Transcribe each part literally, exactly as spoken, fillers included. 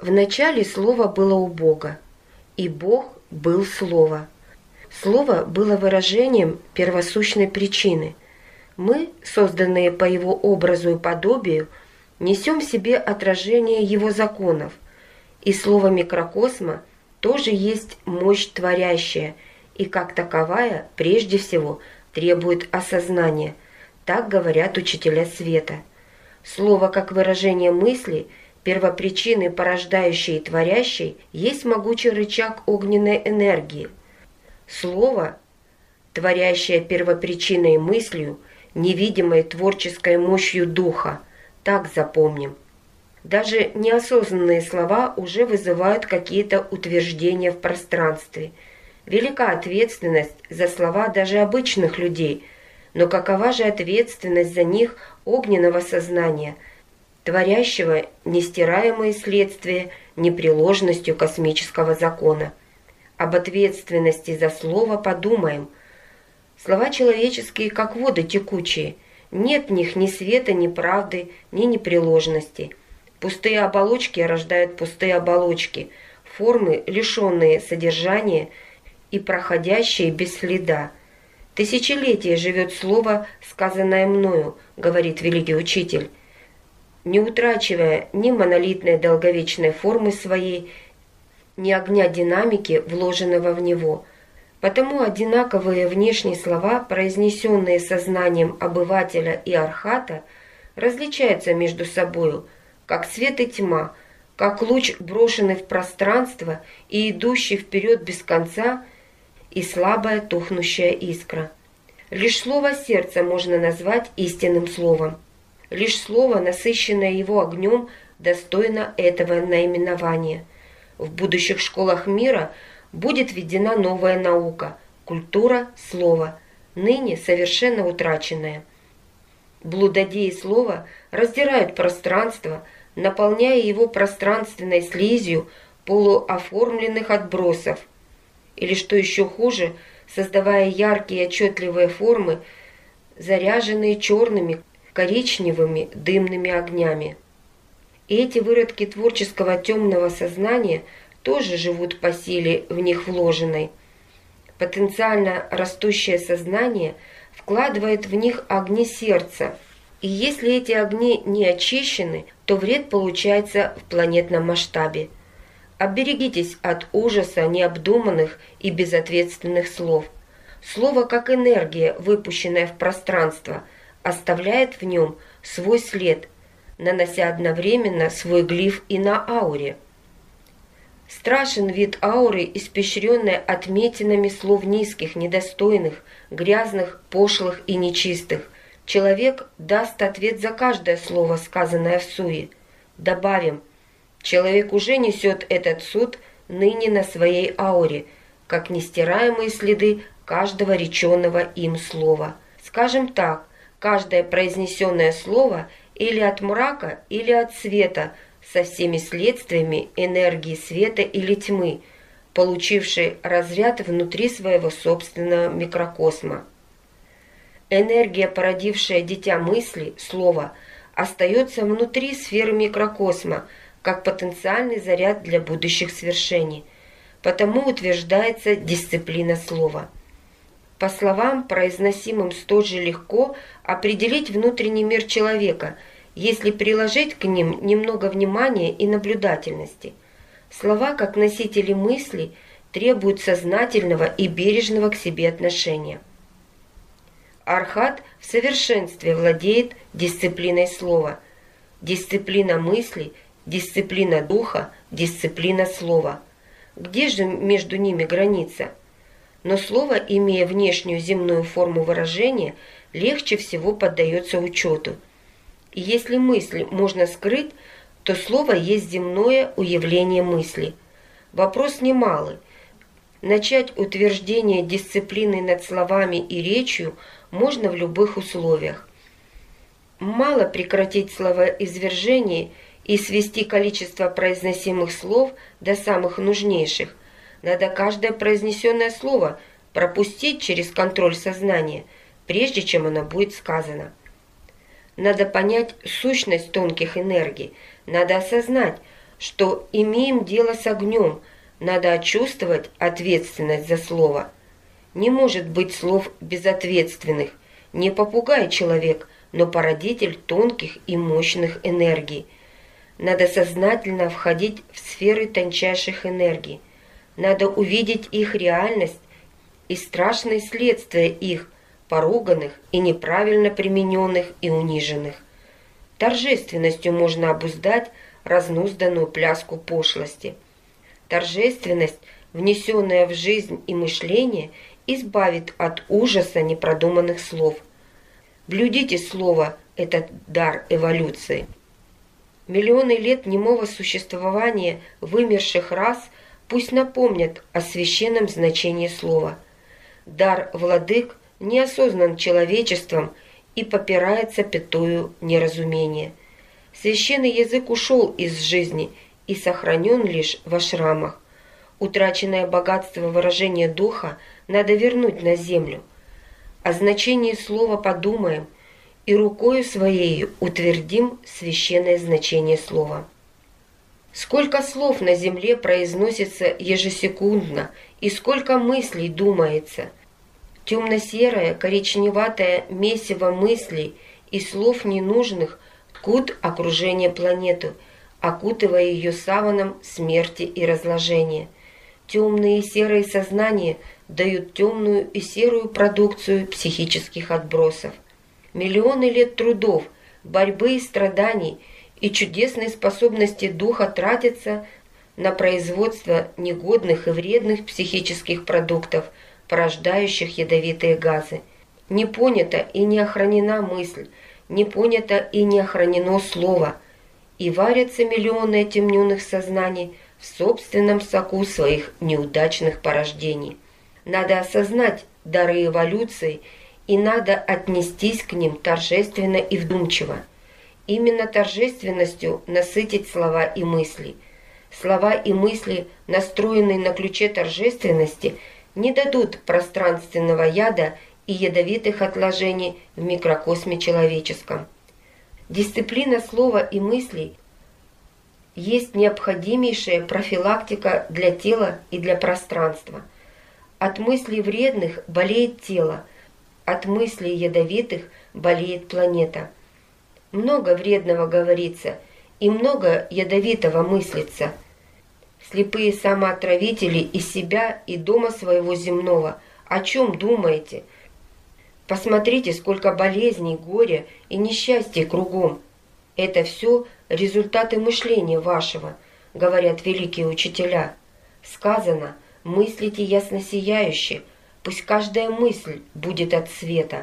начале Слово было у Бога, и Бог был Слово. Слово было выражением первосущной причины. Мы, созданные по Его образу и подобию, несем в себе отражение Его законов, и Слово микрокосма тоже есть мощь творящая, и как таковая прежде всего требует осознания. Так говорят учителя света. Слово как выражение мысли, первопричины, порождающей и творящей, есть могучий рычаг огненной энергии. Слово, творящее первопричиной мыслью, невидимой творческой мощью духа, так запомним. Даже неосознанные слова уже вызывают какие-то утверждения в пространстве. Велика ответственность за слова даже обычных людей, но какова же ответственность за них огненного сознания, творящего нестираемые следствия непреложностью космического закона? Об ответственности за слово подумаем. Слова человеческие, как воды текучие, нет в них ни света, ни правды, ни непреложности. Пустые оболочки рождают пустые оболочки, формы, лишенные содержания и проходящие без следа. Тысячелетия живет слово, сказанное мною, говорит великий учитель, не утрачивая ни монолитной долговечной формы своей, ни огня динамики, вложенного в него. Потому одинаковые внешние слова, произнесенные сознанием обывателя и архата, различаются между собою, как свет и тьма, как луч, брошенный в пространство и идущий вперед без конца, и слабая тухнущая искра. Лишь слово сердца можно назвать истинным словом. Лишь слово, насыщенное его огнем, достойно этого наименования. В будущих школах мира будет введена новая наука – культура слова, ныне совершенно утраченная. Блудодеи слова раздирают пространство, наполняя его пространственной слизью полуоформленных отбросов, или, что еще хуже, создавая яркие и отчетливые формы, заряженные черными, коричневыми дымными огнями. И эти выродки творческого темного сознания тоже живут по силе в них вложенной. Потенциально растущее сознание вкладывает в них огни сердца, и если эти огни не очищены, то вред получается в планетном масштабе. Оберегитесь от ужаса необдуманных и безответственных слов. Слово, как энергия, выпущенная в пространство, оставляет в нем свой след, нанося одновременно свой глиф и на ауре. Страшен вид ауры, испещренной отметинами слов низких, недостойных, грязных, пошлых и нечистых. Человек даст ответ за каждое слово, сказанное в суе. Добавим, человек уже несет этот суд ныне на своей ауре, как нестираемые следы каждого реченного им слова. Скажем так, каждое произнесенное слово или от мрака, или от света, со всеми следствиями энергии света или тьмы, получившей разряд внутри своего собственного микрокосма. Энергия, породившая дитя мысли, слова, остается внутри сферы микрокосма, как потенциальный заряд для будущих свершений. Потому утверждается дисциплина слова. По словам, произносимым столь же легко определить внутренний мир человека, если приложить к ним немного внимания и наблюдательности. Слова, как носители мысли, требуют сознательного и бережного к себе отношения. Архат в совершенстве владеет дисциплиной слова. Дисциплина мысли, дисциплина духа, дисциплина слова. Где же между ними граница? Но слово, имея внешнюю земную форму выражения, легче всего поддается учету. И если мысль можно скрыть, то слово есть земное уявление мысли. Вопрос немалый. Начать утверждение дисциплины над словами и речью можно в любых условиях. Мало прекратить словоизвержение и свести количество произносимых слов до самых нужнейших. Надо каждое произнесенное слово пропустить через контроль сознания, прежде чем оно будет сказано. Надо понять сущность тонких энергий, надо осознать, что имеем дело с огнем, надо чувствовать ответственность за слово. Не может быть слов безответственных. Не попугай человек, но породитель тонких и мощных энергий. Надо сознательно входить в сферы тончайших энергий. Надо увидеть их реальность и страшные следствия их, поруганных и неправильно примененных и униженных. Торжественностью можно обуздать разнузданную пляску пошлости. Торжественность, внесенная в жизнь и мышление, избавит от ужаса непродуманных слов. Блюдите слово, этот дар эволюции. Миллионы лет немого существования вымерших рас пусть напомнят о священном значении слова. Дар владык не осознан человечеством и попирается пятою неразумения. Священный язык ушел из жизни и сохранен лишь в ашрамах. Утраченное богатство выражения духа надо вернуть на землю. О значении слова подумаем и рукою своей утвердим священное значение слова. Сколько слов на земле произносится ежесекундно и сколько мыслей думается. Темно-серое, коричневатое месиво мыслей и слов ненужных ткут окружение планеты, окутывая ее саваном смерти и разложения. Темные и серые сознания дают темную и серую продукцию психических отбросов. Миллионы лет трудов, борьбы и страданий и чудесной способности духа тратятся на производство негодных и вредных психических продуктов, порождающих ядовитые газы. Не понята и не охранена мысль, не понято и не охранено слово, и варятся миллионы отемненных сознаний в собственном соку своих неудачных порождений. Надо осознать дары эволюции, и надо отнестись к ним торжественно и вдумчиво. Именно торжественностью насытить слова и мысли. Слова и мысли, настроенные на ключе торжественности, не дадут пространственного яда и ядовитых отложений в микрокосме человеческом. Дисциплина слова и мыслей есть необходимейшая профилактика для тела и для пространства. От мыслей вредных болеет тело, от мыслей ядовитых болеет планета. Много вредного говорится, и много ядовитого мыслится. Слепые самоотравители из себя и дома своего земного. О чем думаете? Посмотрите, сколько болезней, горя и несчастья кругом. Это все результаты мышления вашего, говорят великие учителя. Сказано, мыслите ясносияюще, пусть каждая мысль будет от света.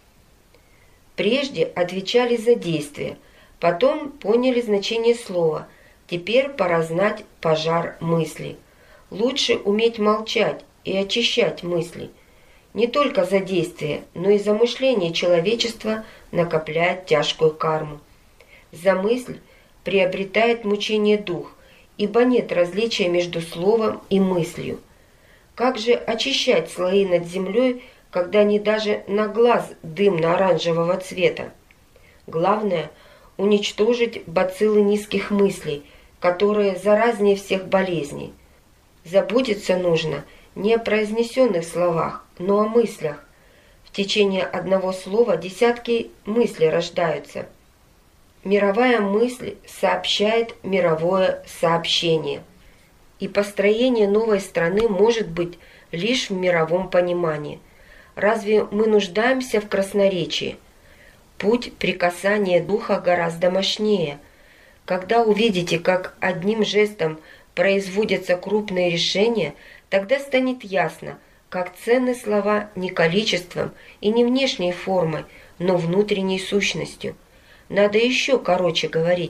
Прежде отвечали за действие, потом поняли значение слова. Теперь пора знать пожар мысли. Лучше уметь молчать и очищать мысли. Не только за действие, но и за мышление человечества накопляет тяжкую карму. За мысль приобретает мучение дух, ибо нет различия между словом и мыслью. Как же очищать слои над землей, когда не даже на глаз дымно-оранжевого цвета? Главное – уничтожить бациллы низких мыслей, которые заразнее всех болезней. Заботиться нужно не о произнесенных словах, но о мыслях. В течение одного слова десятки мыслей рождаются. Мировая мысль сообщает мировое сообщение. И построение новой страны может быть лишь в мировом понимании. Разве мы нуждаемся в красноречии? Путь прикасания духа гораздо мощнее. Когда увидите, как одним жестом производятся крупные решения, тогда станет ясно, как ценны слова не количеством и не внешней формой, но внутренней сущностью. Надо еще короче говорить.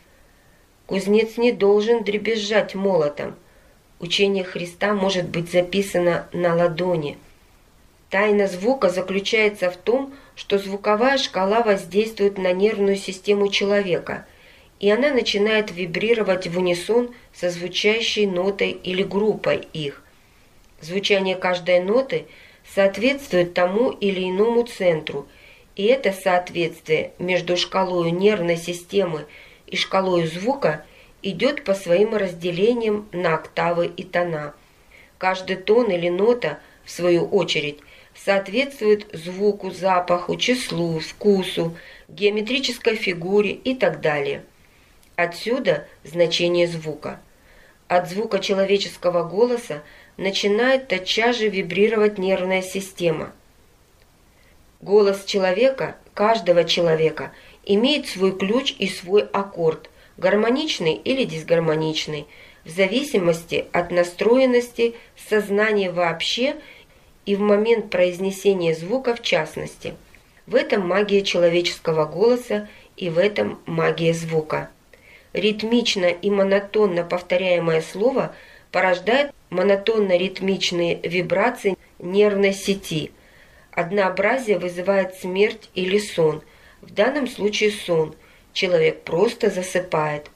Кузнец не должен дребезжать молотом. Учение Христа может быть записано на ладони. Тайна звука заключается в том, что звуковая шкала воздействует на нервную систему человека, и она начинает вибрировать в унисон со звучащей нотой или группой их. Звучание каждой ноты соответствует тому или иному центру, и это соответствие между шкалой нервной системы и шкалой звука идет по своим разделениям на октавы и тона. Каждый тон или нота, в свою очередь, соответствует звуку, запаху, числу, вкусу, геометрической фигуре и так далее. Отсюда значение звука. От звука человеческого голоса начинает тотчас же вибрировать нервная система. Голос человека, каждого человека, имеет свой ключ и свой аккорд, гармоничный или дисгармоничный, в зависимости от настроенности сознания вообще и в момент произнесения звука в частности. В этом магия человеческого голоса и в этом магия звука. Ритмично и монотонно повторяемое слово порождает монотонно-ритмичные вибрации нервной сети. Однообразие вызывает смерть или сон. В данном случае сон. Человек просто засыпает.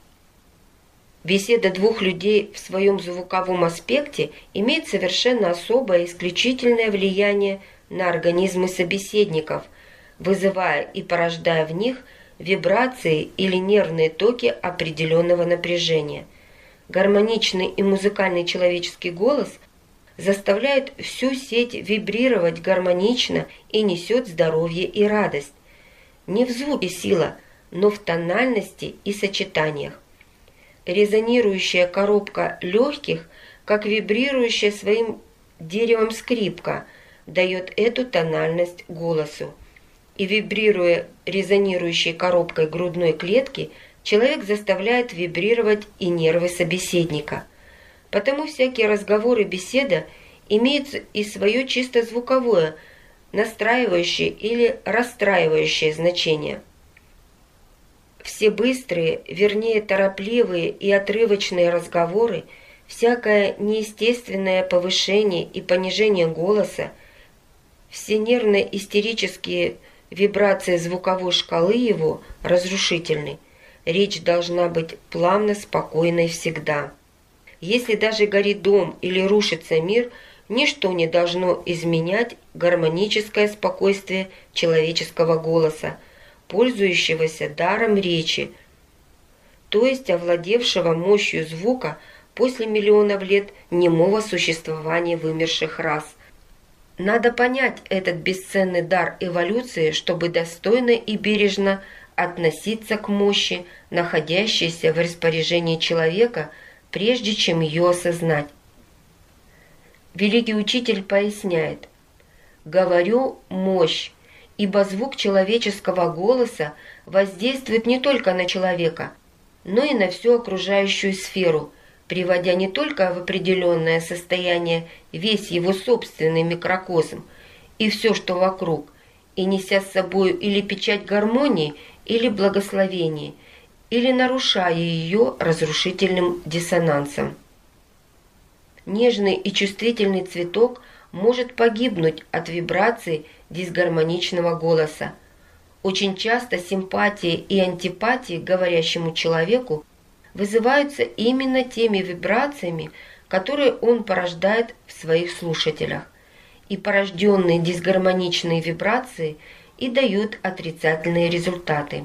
Беседа двух людей в своем звуковом аспекте имеет совершенно особое и исключительное влияние на организмы собеседников, вызывая и порождая в них вибрации или нервные токи определенного напряжения. Гармоничный и музыкальный человеческий голос заставляет всю сеть вибрировать гармонично и несет здоровье и радость. Не в звуке сила, но в тональности и сочетаниях. Резонирующая коробка легких, как вибрирующая своим деревом скрипка, дает эту тональность голосу. И вибрируя резонирующей коробкой грудной клетки, человек заставляет вибрировать и нервы собеседника. Потому всякие разговоры, беседа имеют и свое чисто звуковое, настраивающее или расстраивающее значение. Все быстрые, вернее торопливые и отрывочные разговоры, всякое неестественное повышение и понижение голоса, все нервно-истерические вибрации звуковой шкалы его разрушительны. Речь должна быть плавно, спокойной всегда. Если даже горит дом или рушится мир, ничто не должно изменять гармоническое спокойствие человеческого голоса, пользующегося даром речи, то есть овладевшего мощью звука после миллионов лет немого существования вымерших рас. Надо понять этот бесценный дар эволюции, чтобы достойно и бережно относиться к мощи, находящейся в распоряжении человека, прежде чем ее осознать. Великий учитель поясняет: «Говорю мощь, ибо звук человеческого голоса воздействует не только на человека, но и на всю окружающую сферу, приводя не только в определенное состояние весь его собственный микрокосм и все, что вокруг, и неся с собой или печать гармонии, или благословения, или нарушая ее разрушительным диссонансом. Нежный и чувствительный цветок может погибнуть от вибраций дисгармоничного голоса. Очень часто симпатия и антипатия к говорящему человеку вызываются именно теми вибрациями, которые он порождает в своих слушателях, и порожденные дисгармоничные вибрации и дают отрицательные результаты.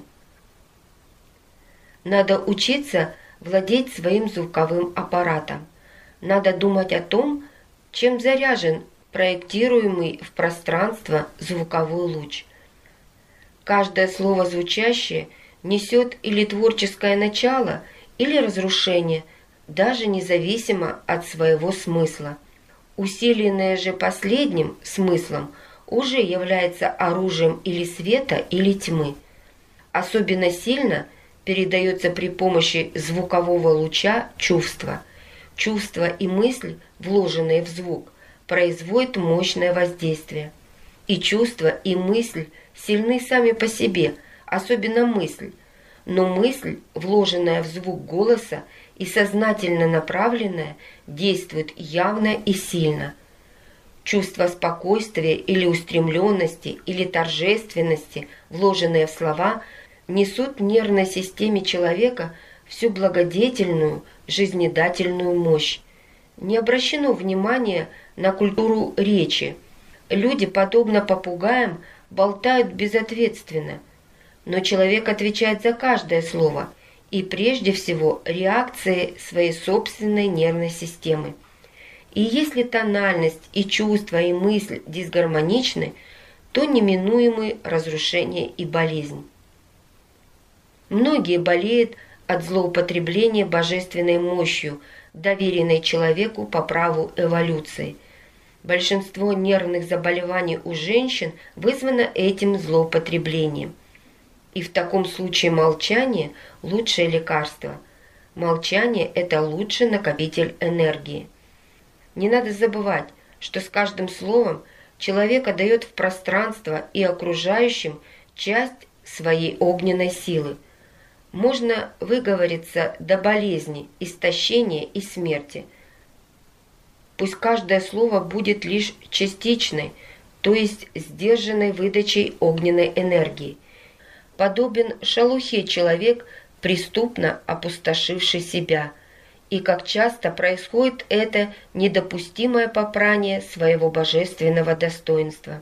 Надо учиться владеть своим звуковым аппаратом. Надо думать о том, чем заряжен проектируемый в пространство звуковой луч. Каждое слово звучащее несет или творческое начало, или разрушение, даже независимо от своего смысла. Усиленное же последним смыслом уже является оружием или света, или тьмы. Особенно сильно передается при помощи звукового луча чувство. Чувство и мысль, вложенные в звук, производят мощное воздействие. И чувство, и мысль сильны сами по себе, особенно мысль. Но мысль, вложенная в звук голоса и сознательно направленная, действует явно и сильно. Чувство спокойствия или устремленности, или торжественности, вложенные в слова, несут нервной системе человека всю благодетельную, жизнедательную мощь. Не обращено внимания на культуру речи. Люди, подобно попугаям, болтают безответственно. Но человек отвечает за каждое слово, и прежде всего реакции своей собственной нервной системы. И если тональность и чувства и мысль дисгармоничны, то неминуемы разрушение и болезнь. Многие болеют от злоупотребления божественной мощью, доверенной человеку по праву эволюции. Большинство нервных заболеваний у женщин вызвано этим злоупотреблением. И в таком случае молчание – лучшее лекарство. Молчание – это лучший накопитель энергии. Не надо забывать, что с каждым словом человек отдает в пространство и окружающим часть своей огненной силы. Можно выговориться до болезни, истощения и смерти. Пусть каждое слово будет лишь частичной, то есть сдержанной выдачей огненной энергии. Подобен шелухе человек, преступно опустошивший себя. И как часто происходит это недопустимое попрание своего божественного достоинства.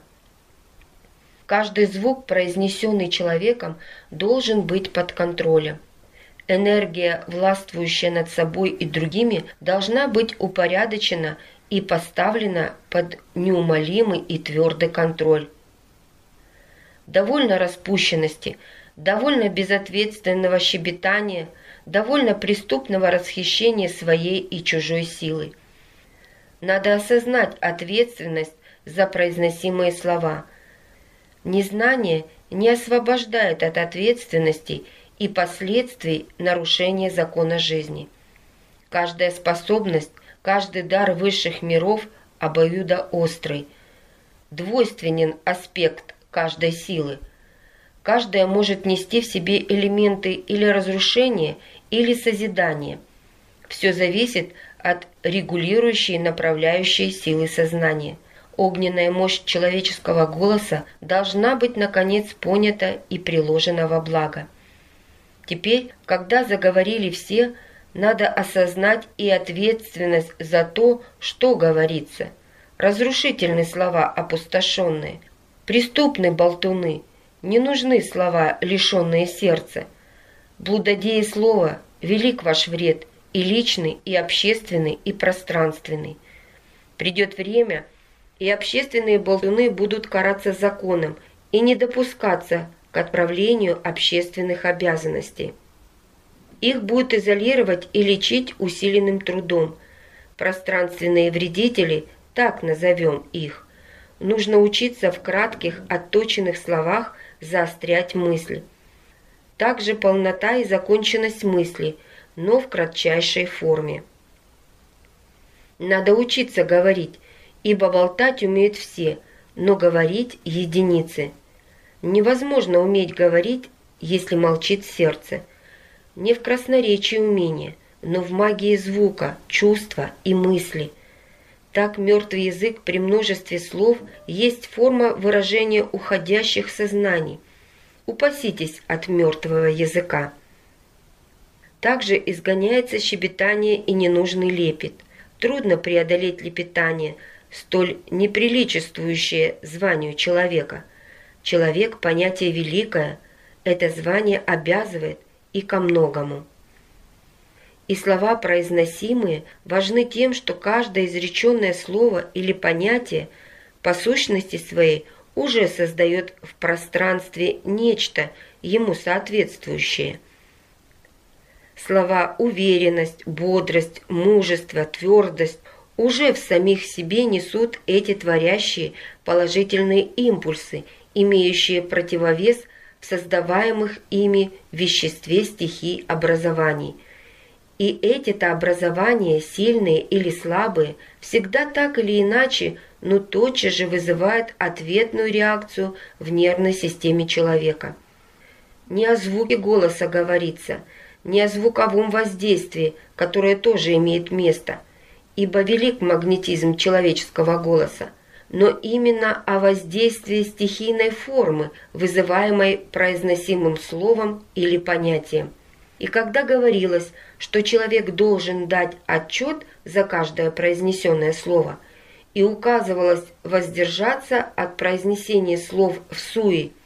Каждый звук, произнесенный человеком, должен быть под контролем. Энергия, властвующая над собой и другими, должна быть упорядочена и поставлена под неумолимый и твердый контроль. Довольно распущенности, довольно безответственного щебетания, довольно преступного расхищения своей и чужой силы. Надо осознать ответственность за произносимые слова. Незнание не освобождает от ответственности и последствий нарушения закона жизни. Каждая способность, каждый дар высших миров обоюдоострый. Двойственен аспект каждой силы. Каждая может нести в себе элементы или разрушения, или созидания. Все зависит от регулирующей и направляющей силы сознания. Огненная мощь человеческого голоса должна быть, наконец, понята и приложена во благо. Теперь, когда заговорили все, надо осознать и ответственность за то, что говорится. Разрушительные слова опустошенные, преступные болтуны, не нужны слова, лишенные сердца. Блудодеи слова, велик ваш вред, и личный, и общественный, и пространственный. Придет время, и общественные болтуны будут караться законом и не допускаться к отправлению общественных обязанностей. Их будут изолировать и лечить усиленным трудом. Пространственные вредители, так назовем их. Нужно учиться в кратких, отточенных словах заострять мысль. Также полнота и законченность мысли, но в кратчайшей форме. Надо учиться говорить, ибо болтать умеют все, но говорить единицы. Невозможно уметь говорить, если молчит сердце. Не в красноречии умения, но в магии звука, чувства и мысли. Так мертвый язык при множестве слов есть форма выражения уходящих сознаний. Упаситесь от мертвого языка. Также изгоняется щебетание и ненужный лепет. Трудно преодолеть лепетание, столь неприличествующее званию человека. Человек – понятие великое, это звание обязывает и ко многому. И слова, произносимые, важны тем, что каждое изреченное слово или понятие по сущности своей уже создает в пространстве нечто ему соответствующее. Слова «уверенность», «бодрость», «мужество», «твердость» уже в самих себе несут эти творящие положительные импульсы, имеющие противовес в создаваемых ими веществе стихий образований. И эти-то образования, сильные или слабые, всегда так или иначе, но тотчас же вызывают ответную реакцию в нервной системе человека. Не о звуке голоса говорится, не о звуковом воздействии, которое тоже имеет место, ибо велик магнетизм человеческого голоса, но именно о воздействии стихийной формы, вызываемой произносимым словом или понятием. И когда говорилось, что человек должен дать отчет за каждое произнесенное слово, и указывалось воздержаться от произнесения слов всуе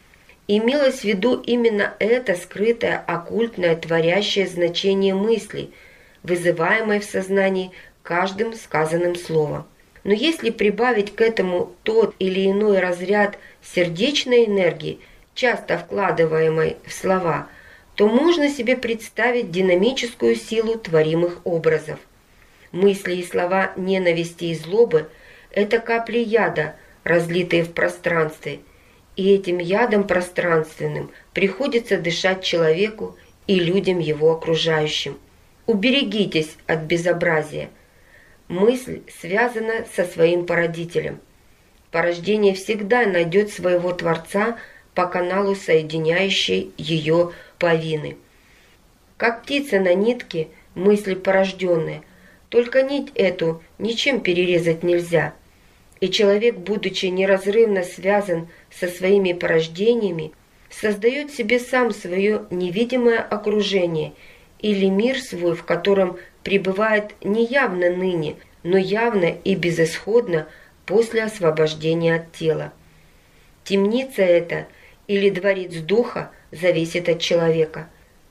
Имелось в виду именно это скрытое, оккультное, творящее значение мысли, вызываемое в сознании каждым сказанным словом. Но если прибавить к этому тот или иной разряд сердечной энергии, часто вкладываемой в слова, то можно себе представить динамическую силу творимых образов. Мысли и слова ненависти и злобы – это капли яда, разлитые в пространстве, и этим ядом пространственным приходится дышать человеку и людям его окружающим. Уберегитесь от безобразия. Мысль связана со своим породителем. Порождение всегда найдет своего Творца по каналу соединяющей ее повины. Как птица на нитке, мысли порожденные, только нить эту ничем перерезать нельзя. И человек, будучи неразрывно связан со своими порождениями, создает себе сам свое невидимое окружение или мир свой, в котором пребывает не явно ныне, но явно и безысходно после освобождения от тела. Темница эта или дворец духа зависит от человека.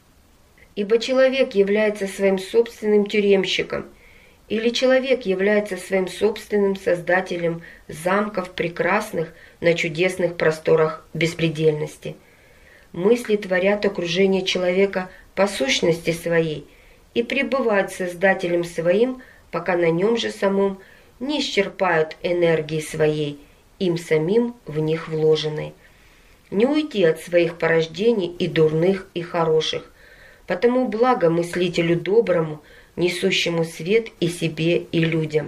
Ибо человек является своим собственным тюремщиком, или человек является своим собственным создателем замков прекрасных на чудесных просторах беспредельности. Мысли творят окружение человека по сущности своей и пребывают создателем своим, пока на нем же самом не исчерпают энергии своей, им самим в них вложенной. Не уйти от своих порождений и дурных, и хороших, потому благо мыслителю доброму, несущему свет и себе, и людям.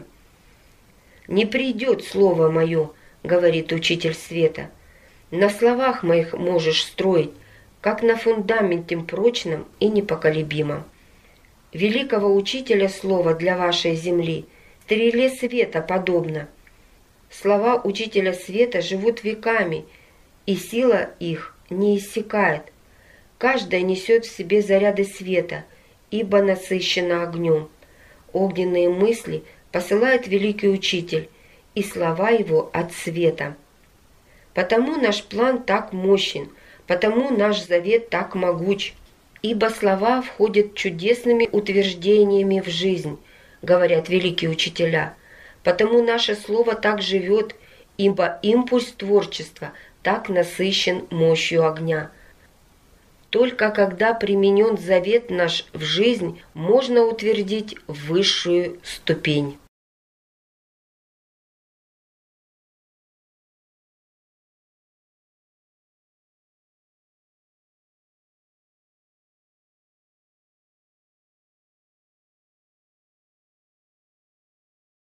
«Не придет слово мое, — говорит учитель света, — на словах моих можешь строить, как на фундаменте прочном и непоколебимом. Великого учителя слова для вашей земли, стреле света подобно. Слова учителя света живут веками, и сила их не иссякает. Каждая несет в себе заряды света, ибо насыщена огнем. Огненные мысли посылает великий учитель, и слова его от света. Потому наш план так мощен, потому наш завет так могуч, ибо слова входят чудесными утверждениями в жизнь, говорят великие учителя. Потому наше слово так живет, ибо импульс творчества так насыщен мощью огня. Только когда применен завет наш в жизнь, можно утвердить высшую ступень.